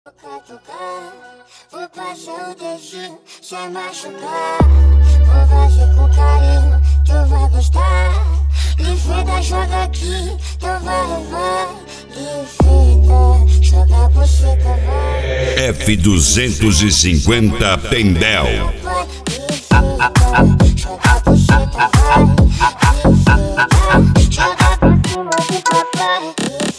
Vou passar o dedinho sem machucar. Vou fazer com carinho, tu vai gostar. Lifeta, joga aqui, tu vai. Lifeta, joga a buceta, vai. F250 Pendel. Lifeta, joga a buceta, vai. Lifeta, joga pra cima do papai.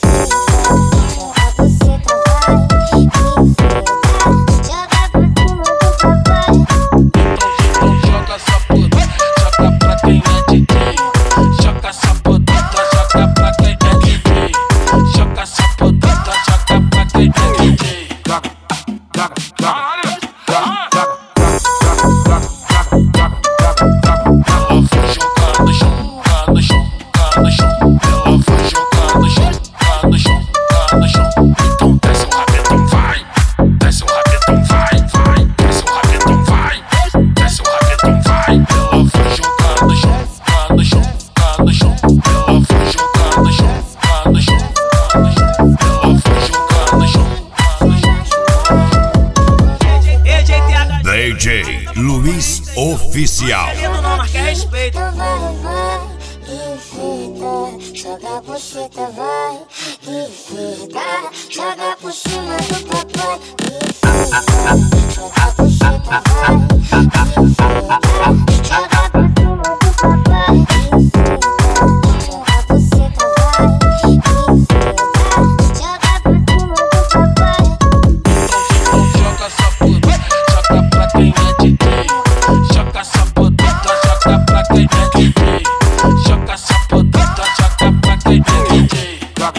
DJ Luiz Oficial. Não quer respeito. Vai, lifeta, joga a buceta, vai. Lifeta, joga por cima do papai. Lifeta, joga a buceta, vai. Lifeta, joga por cima do papai. Lifeta, joga a buceta, vai. Lifeta, joga por cima do papai. Joga essa puta, joga pra quem é DJ. Joga essa puta, joga pra quem é DJ. Joga essa puta, joga pra quem é DJ.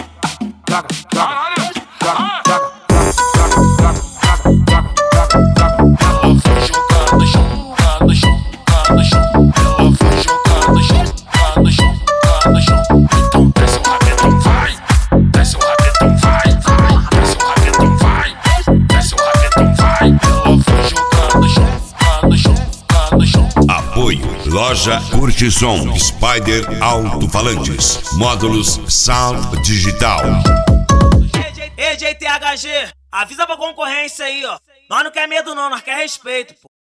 Ela vai jogar no chão, no chão, no chão. Ela vai jogar no chão, no chão, no chão. Então desce o rabetão, vai. Desce o rabetão, vai. Desce o rabetão, vai. Desce o rabetão, vai. Ela vai jogar no chão, no chão, no chão. Apoio Loja Curtisson Spider Alto-Falantes. Módulos Sound Digital. Ei, JTHG, avisa pra concorrência aí, ó. Nós não quer medo não, nós quer respeito, pô.